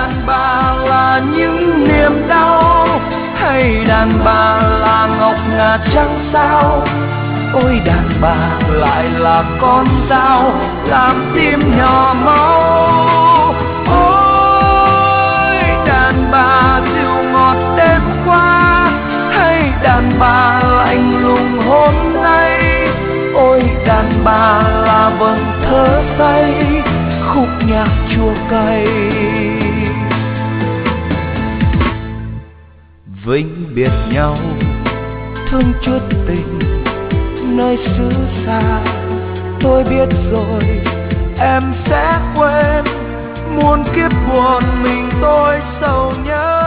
đàn bà là những niềm đau, hay đàn bà là ngọc ngà trắng sao? Ôi đàn bà lại là con dao làm tim nhỏ máu. Ôi đàn bà dịu ngọt đêm qua, hay đàn bà lạnh lùng hôm nay? Ôi đàn bà là vầng thơ say, khúc nhạc chua cay. Vĩnh biệt nhau thương chút tình nơi xứ xa, tôi biết rồi em sẽ quên muôn kiếp buồn mình tôi sầu nhớ.